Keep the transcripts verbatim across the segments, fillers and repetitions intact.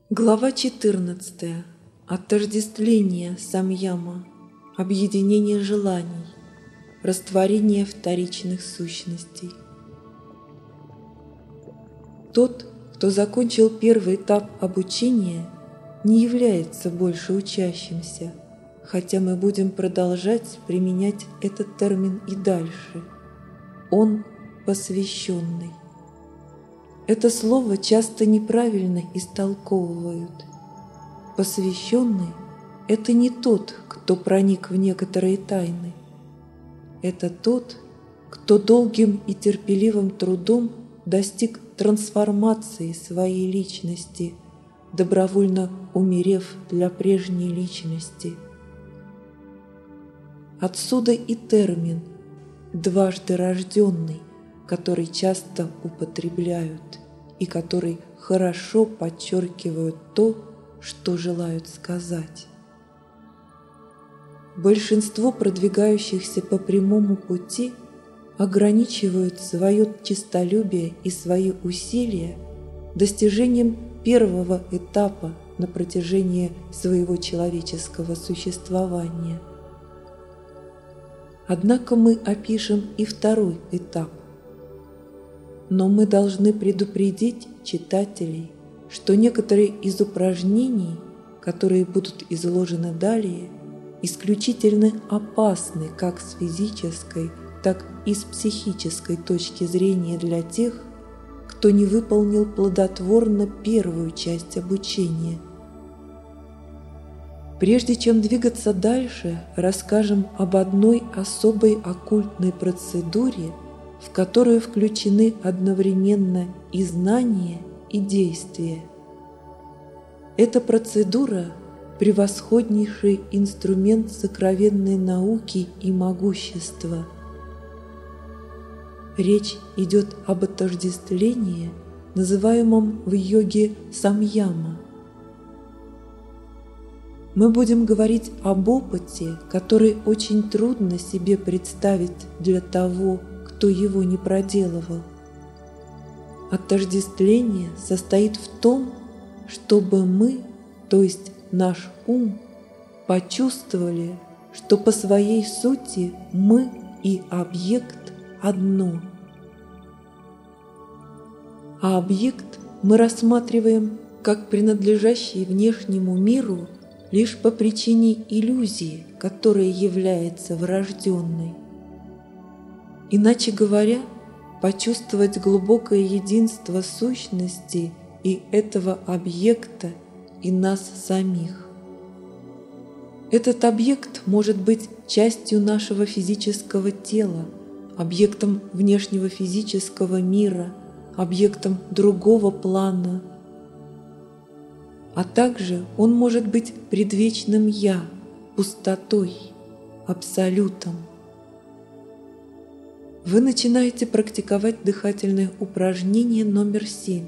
Глава четырнадцатая. Отождествление самьяма, объединение желаний, растворение вторичных сущностей. Тот, кто закончил первый этап обучения, не является больше учащимся, хотя мы будем продолжать применять этот термин и дальше. Он посвященный. Это слово часто неправильно истолковывают. Посвященный – это не тот, кто проник в некоторые тайны. Это тот, кто долгим и терпеливым трудом достиг трансформации своей личности, добровольно умерев для прежней личности. Отсюда и термин «дважды рожденный», который часто употребляют и который хорошо подчеркивают то, что желают сказать. Большинство продвигающихся по прямому пути ограничивают свое честолюбие и свои усилия достижением первого этапа на протяжении своего человеческого существования. Однако мы опишем и второй этап. Но мы должны предупредить читателей, что некоторые из упражнений, которые будут изложены далее, исключительно опасны как с физической, так и с психической точки зрения для тех, кто не выполнил плодотворно первую часть обучения. Прежде чем двигаться дальше, расскажем об одной особой оккультной процедуре, в которую включены одновременно и знания, и действия. Эта процедура – превосходнейший инструмент сокровенной науки и могущества. Речь идет об отождествлении, называемом в йоге самьяма. Мы будем говорить об опыте, который очень трудно себе представить для того, кто его не проделывал. Отождествление состоит в том, чтобы мы, то есть наш ум, почувствовали, что по своей сути мы и объект одно. А объект мы рассматриваем как принадлежащий внешнему миру лишь по причине иллюзии, которая является врожденной. Иначе говоря, почувствовать глубокое единство сущности и этого объекта, и нас самих. Этот объект может быть частью нашего физического тела, объектом внешнего физического мира, объектом другого плана, а также он может быть предвечным «Я», пустотой, абсолютом. Вы начинаете практиковать дыхательное упражнение номер семь.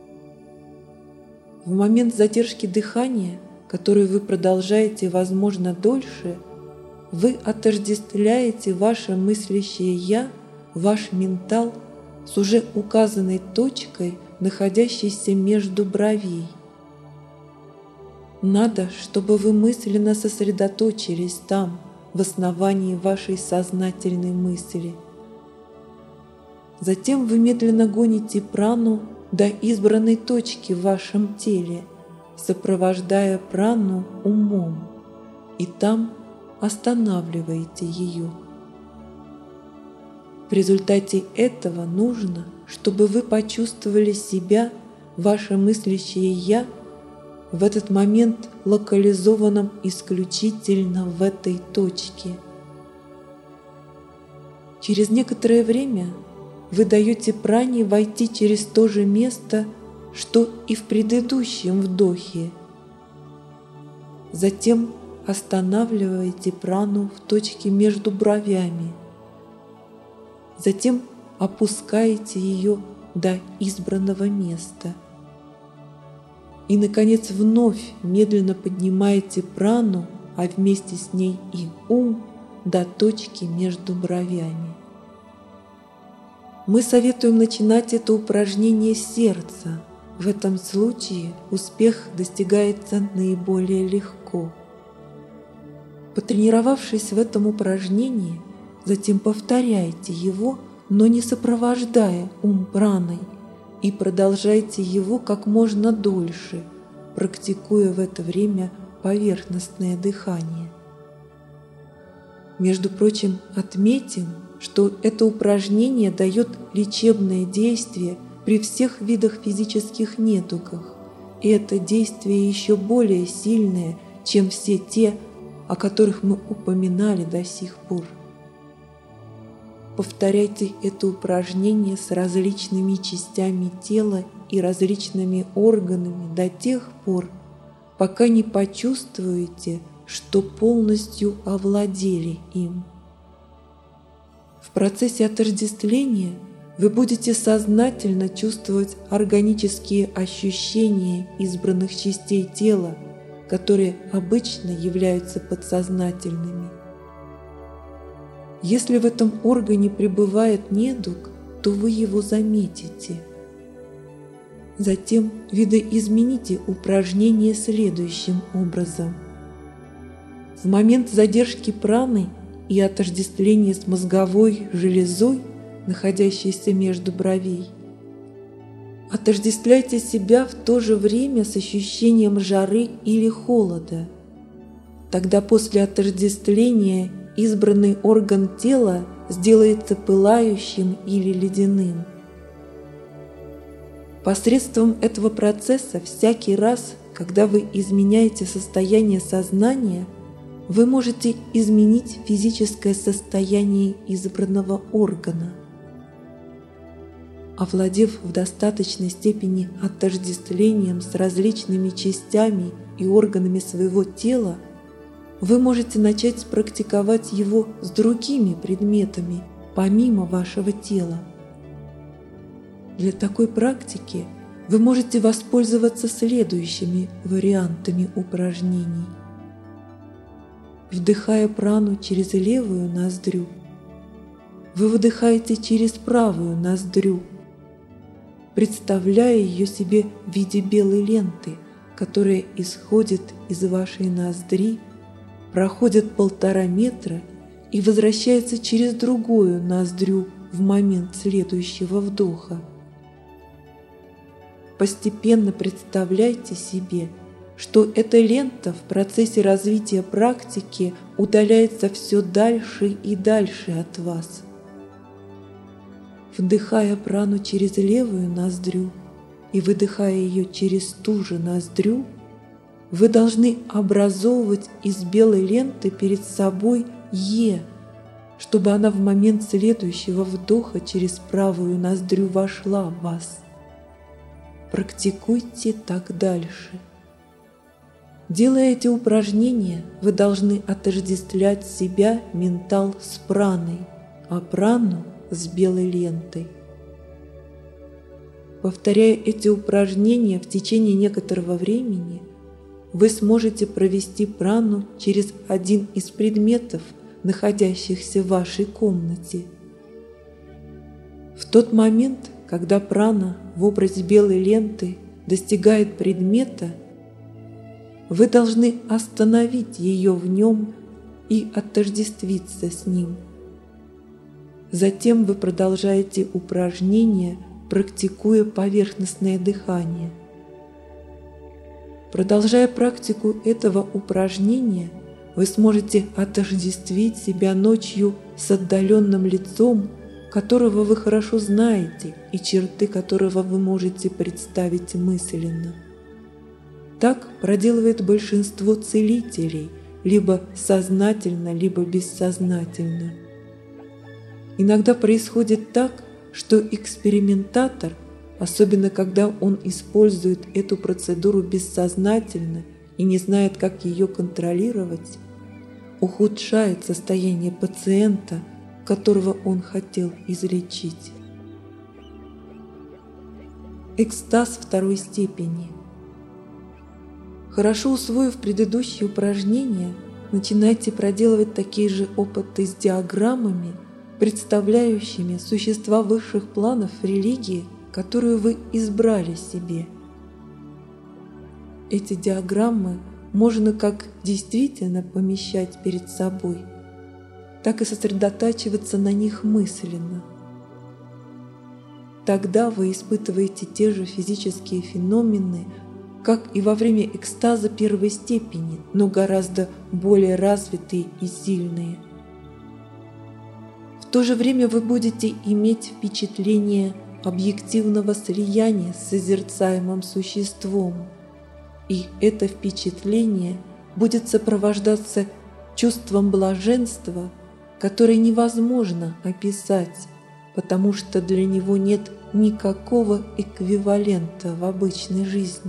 В момент задержки дыхания, который вы продолжаете, возможно, дольше, вы отождествляете ваше мыслящее «я», ваш ментал с уже указанной точкой, находящейся между бровей. Надо, чтобы вы мысленно сосредоточились там, в основании вашей сознательной мысли. Затем вы медленно гоните прану до избранной точки в вашем теле, сопровождая прану умом, и там останавливаете ее. В результате этого нужно, чтобы вы почувствовали себя, ваше мыслящее «я», в этот момент локализованном исключительно в этой точке. Через некоторое время вы даете пране войти через то же место, что и в предыдущем вдохе. Затем останавливаете прану в точке между бровями. Затем опускаете ее до избранного места. И, наконец, вновь медленно поднимаете прану, а вместе с ней и ум до точки между бровями. Мы советуем начинать это упражнение с сердца, В этом случае успех достигается наиболее легко. Потренировавшись в этом упражнении, затем повторяйте его, но не сопровождая ум праной, и продолжайте его как можно дольше, практикуя в это время поверхностное дыхание. Между прочим, отметим, что это упражнение дает лечебное действие при всех видах физических недугах, и это действие еще более сильное, чем все те, о которых мы упоминали до сих пор. Повторяйте это упражнение с различными частями тела и различными органами до тех пор, пока не почувствуете, что полностью овладели им. В процессе отождествления вы будете сознательно чувствовать органические ощущения избранных частей тела, которые обычно являются подсознательными. Если в этом органе пребывает недуг, то вы его заметите. Затем видоизмените упражнение следующим образом. В момент задержки праны и отождествления с мозговой железой, находящейся между бровей, отождествляйте себя в то же время с ощущением жары или холода. Тогда после отождествления избранный орган тела сделается пылающим или ледяным. Посредством этого процесса всякий раз, когда вы изменяете состояние сознания, вы можете изменить физическое состояние избранного органа. Овладев в достаточной степени отождествлением с различными частями и органами своего тела, вы можете начать практиковать его с другими предметами, помимо вашего тела. Для такой практики вы можете воспользоваться следующими вариантами упражнений. Вдыхая прану через левую ноздрю, вы выдыхаете через правую ноздрю, представляя ее себе в виде белой ленты, которая исходит из вашей ноздри, проходит полтора метра и возвращается через другую ноздрю в момент следующего вдоха. Постепенно представляйте себе, что эта лента в процессе развития практики удаляется все дальше и дальше от вас. Вдыхая прану через левую ноздрю и выдыхая ее через ту же ноздрю, вы должны образовывать из белой ленты перед собой «Е», чтобы она в момент следующего вдоха через правую ноздрю вошла в вас. Практикуйте так дальше. Делая эти упражнения, вы должны отождествлять себя ментал с праной, а прану с белой лентой. Повторяя эти упражнения в течение некоторого времени, вы сможете провести прану через один из предметов, находящихся в вашей комнате. В тот момент, когда прана в образе белой ленты достигает предмета, вы должны остановить ее в нем и отождествиться с ним. Затем вы продолжаете упражнение, практикуя поверхностное дыхание. Продолжая практику этого упражнения, вы сможете отождествить себя ночью с отдаленным лицом, которого вы хорошо знаете и черты которого вы можете представить мысленно. Так проделывает большинство целителей, либо сознательно, либо бессознательно. Иногда происходит так, что экспериментатор, особенно когда он использует эту процедуру бессознательно и не знает, как ее контролировать, ухудшает состояние пациента, которого он хотел излечить. Экстаз второй степени. Хорошо усвоив предыдущие упражнения, начинайте проделывать такие же опыты с диаграммами, представляющими существа высших планов религии, которую вы избрали себе, Эти диаграммы можно как действительно помещать перед собой, так и сосредотачиваться на них мысленно. Тогда вы испытываете те же физические феномены, как и во время экстаза первой степени, но гораздо более развитые и сильные. В то же время вы будете иметь впечатление объективного слияния с созерцаемым существом, и это впечатление будет сопровождаться чувством блаженства, которое невозможно описать, потому что для него нет никакого эквивалента в обычной жизни.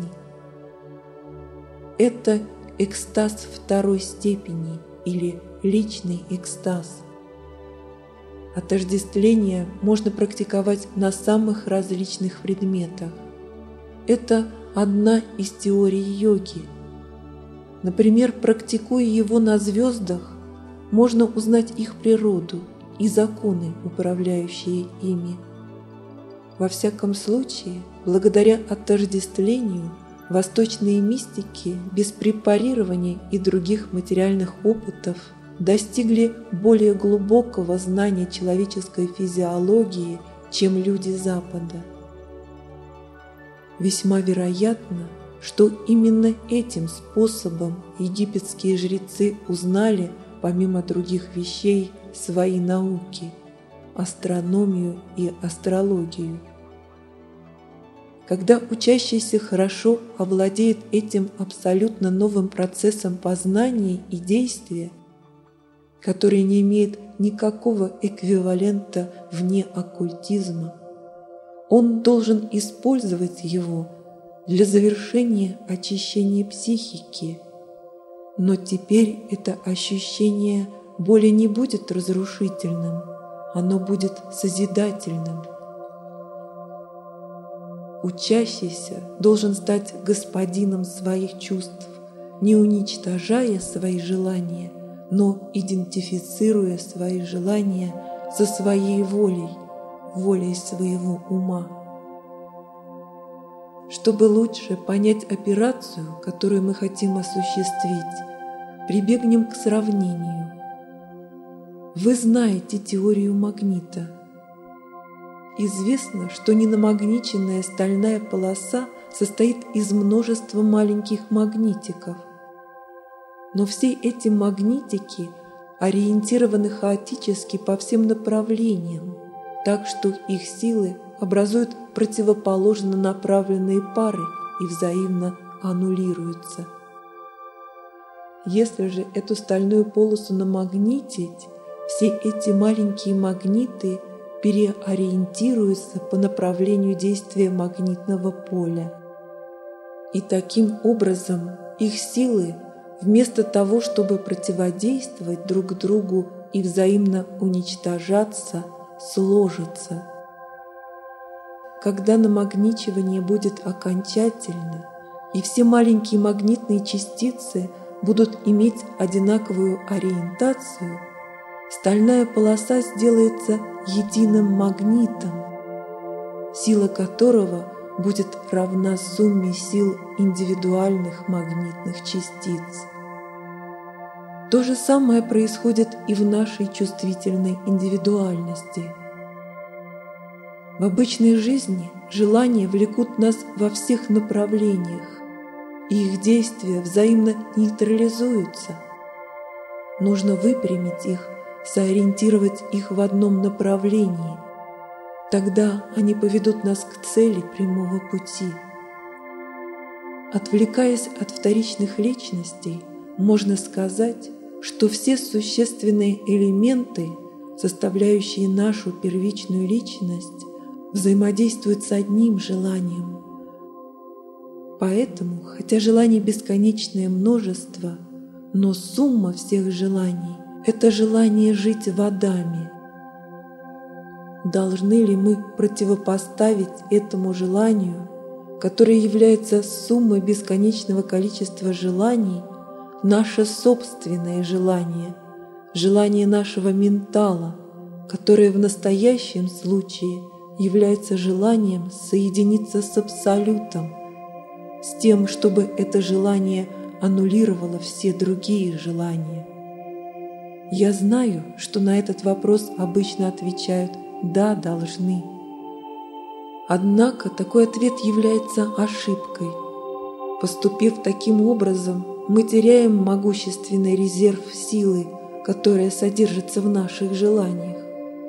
Это экстаз второй степени или личный экстаз. Отождествление можно практиковать на самых различных предметах. Это одна из теорий йоги. Например, практикуя его на звездах, можно узнать их природу и законы, управляющие ими. Во всяком случае, благодаря отождествлению, восточные мистики без препарирования и других материальных опытов достигли более глубокого знания человеческой физиологии, чем люди Запада. Весьма вероятно, что именно этим способом египетские жрецы узнали, помимо других вещей, свои науки – астрономию и астрологию. Когда учащийся хорошо овладеет этим абсолютно новым процессом познания и действия, который не имеет никакого эквивалента вне оккультизма, он должен использовать его для завершения очищения психики. Но теперь это ощущение более не будет разрушительным, оно будет созидательным. Учащийся должен стать господином своих чувств, не уничтожая свои желания, но идентифицируя свои желания со своей волей, волей своего ума. Чтобы лучше понять операцию, которую мы хотим осуществить, прибегнем к сравнению. Вы знаете теорию магнита. Известно, что ненамагниченная стальная полоса состоит из множества маленьких магнитиков. Но все эти магнитики ориентированы хаотически по всем направлениям, так что их силы образуют противоположно направленные пары и взаимно аннулируются. Если же эту стальную полосу намагнитить, все эти маленькие магниты переориентируются по направлению действия магнитного поля. И таким образом их силы, вместо того, чтобы противодействовать друг другу и взаимно уничтожаться, сложатся. Когда намагничивание будет окончательно, и все маленькие магнитные частицы будут иметь одинаковую ориентацию, стальная полоса сделается единым магнитом, сила которого будет равна сумме сил индивидуальных магнитных частиц. То же самое происходит и в нашей чувствительной индивидуальности. В обычной жизни желания влекут нас во всех направлениях, и их действия взаимно нейтрализуются. Нужно выпрямить их, сориентировать их в одном направлении. Тогда они поведут нас к цели прямого пути. Отвлекаясь от вторичных личностей, можно сказать, что все существенные элементы, составляющие нашу первичную личность, взаимодействуют с одним желанием. Поэтому, хотя желаний бесконечное множество, но сумма всех желаний – это желание жить в Адаме. Должны ли мы противопоставить этому желанию, которое является суммой бесконечного количества желаний, наше собственное желание, желание нашего ментала, которое в настоящем случае является желанием соединиться с Абсолютом, с тем, чтобы это желание аннулировало все другие желания? Я знаю, что на этот вопрос обычно отвечают «да, должны». Однако такой ответ является ошибкой. Поступив таким образом, мы теряем могущественный резерв силы, которая содержится в наших желаниях.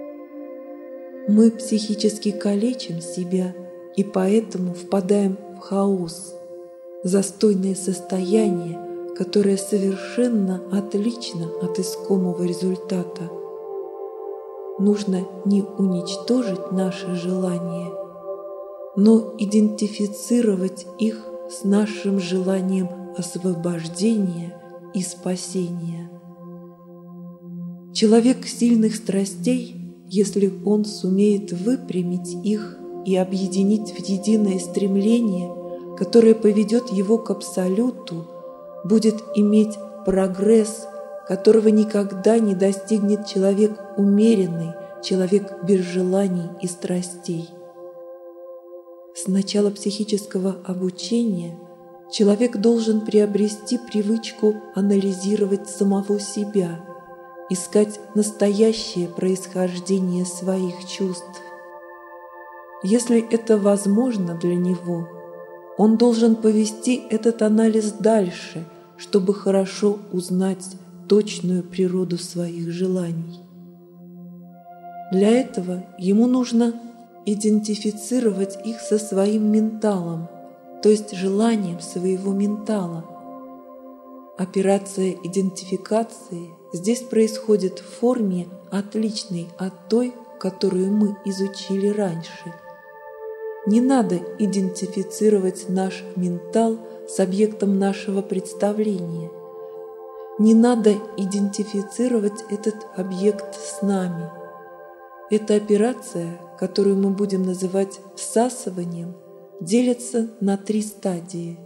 Мы психически калечим себя и поэтому впадаем в хаос, застойное состояние, которое совершенно отлично от искомого результата. Нужно не уничтожить наши желания, но идентифицировать их с нашим желанием освобождения и спасения. Человек сильных страстей, если он сумеет выпрямить их и объединить в единое стремление, которое поведет его к абсолюту, будет иметь прогресс, которого никогда не достигнет человек умеренный, человек без желаний и страстей. С начала психического обучения человек должен приобрести привычку анализировать самого себя, искать настоящее происхождение своих чувств. Если это возможно для него, он должен повести этот анализ дальше, чтобы хорошо узнать точную природу своих желаний. Для этого ему нужно идентифицировать их со своим менталом, то есть желанием своего ментала. Операция идентификации здесь происходит в форме, отличной от той, которую мы изучили раньше. Не надо идентифицировать наш ментал с объектом нашего представления. Не надо идентифицировать этот объект с нами. Эта операция, которую мы будем называть всасыванием, делится на три стадии.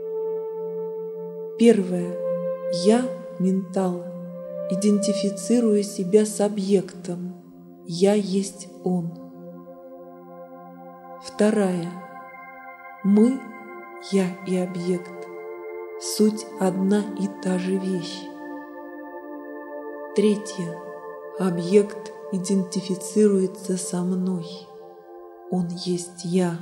Первая. Я, ментал, идентифицирую себя с объектом. Я есть он. Вторая. Мы, я и объект, суть одна и та же вещь. Третья. Объект идентифицируется со мной. Он есть я.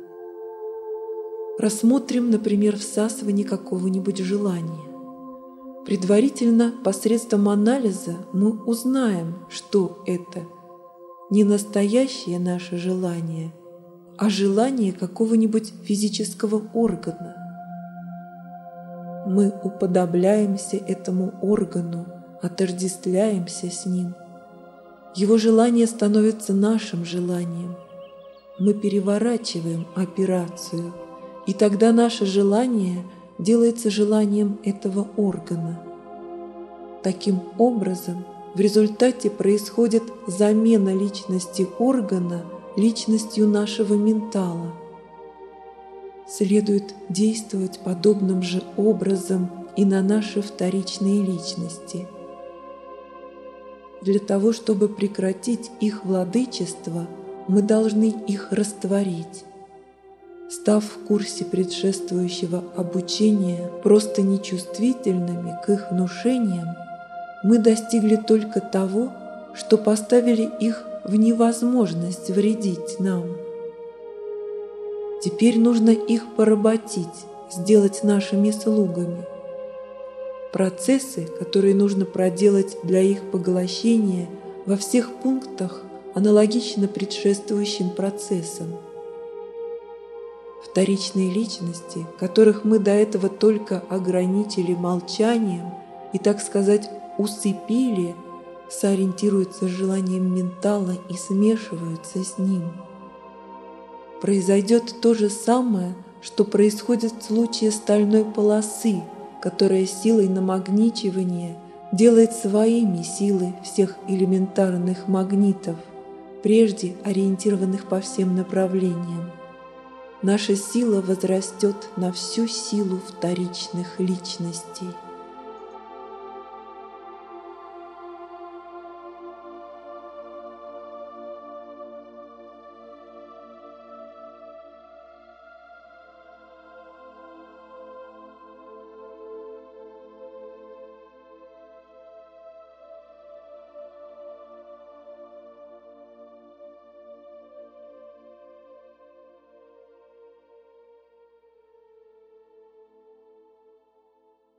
Рассмотрим, например, всасывание какого-нибудь желания. Предварительно, посредством анализа, мы узнаем, что это не настоящее наше желание, а желание какого-нибудь физического органа. Мы уподобляемся этому органу, отождествляемся с ним. Его желание становится нашим желанием. Мы переворачиваем операцию, и тогда наше желание делается желанием этого органа. Таким образом, в результате происходит замена личности органа личностью нашего ментала. Следует действовать подобным же образом и на наши вторичные личности. Для того, чтобы прекратить их владычество, мы должны их растворить. Став в курсе предшествующего обучения просто нечувствительными к их внушениям, мы достигли только того, что поставили их в невозможность вредить нам. Теперь нужно их поработить, сделать нашими слугами. Процессы, которые нужно проделать для их поглощения, во всех пунктах аналогичны предшествующим процессам. Вторичные личности, которых мы до этого только ограничили молчанием и, так сказать, усыпили, сориентируются с желанием ментала и смешиваются с ним. Произойдет то же самое, что происходит в случае стальной полосы, которая силой намагничивания делает своими силы всех элементарных магнитов, прежде ориентированных по всем направлениям. Наша сила возрастет на всю силу вторичных личностей.